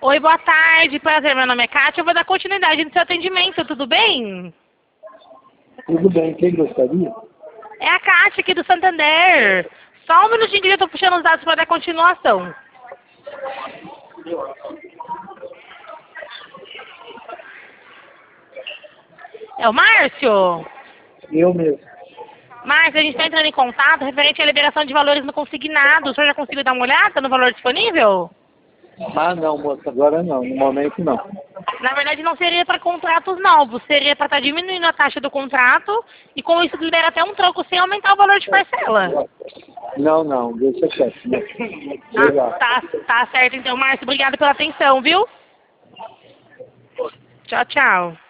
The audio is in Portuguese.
Oi, boa tarde, prazer, meu nome é Kátia, eu vou dar continuidade no seu atendimento, tudo bem? Tudo bem, quem gostaria? É a Kátia aqui do Santander. Só um minutinho que eu estou puxando os dados para dar continuação. É o Márcio? Eu mesmo. Márcio, a gente está entrando em contato referente à liberação de valores no consignado. O senhor já conseguiu dar uma olhada no valor disponível? Ah, não, moça, agora não, no momento não. Na verdade, não seria para contratos novos, seria para estar diminuindo a taxa do contrato e com isso libera até um troco sem aumentar o valor de parcela. Não, não, deixa quieto. Né? Legal. Tá certo então, Márcio. Obrigado pela atenção, viu? Tchau, tchau.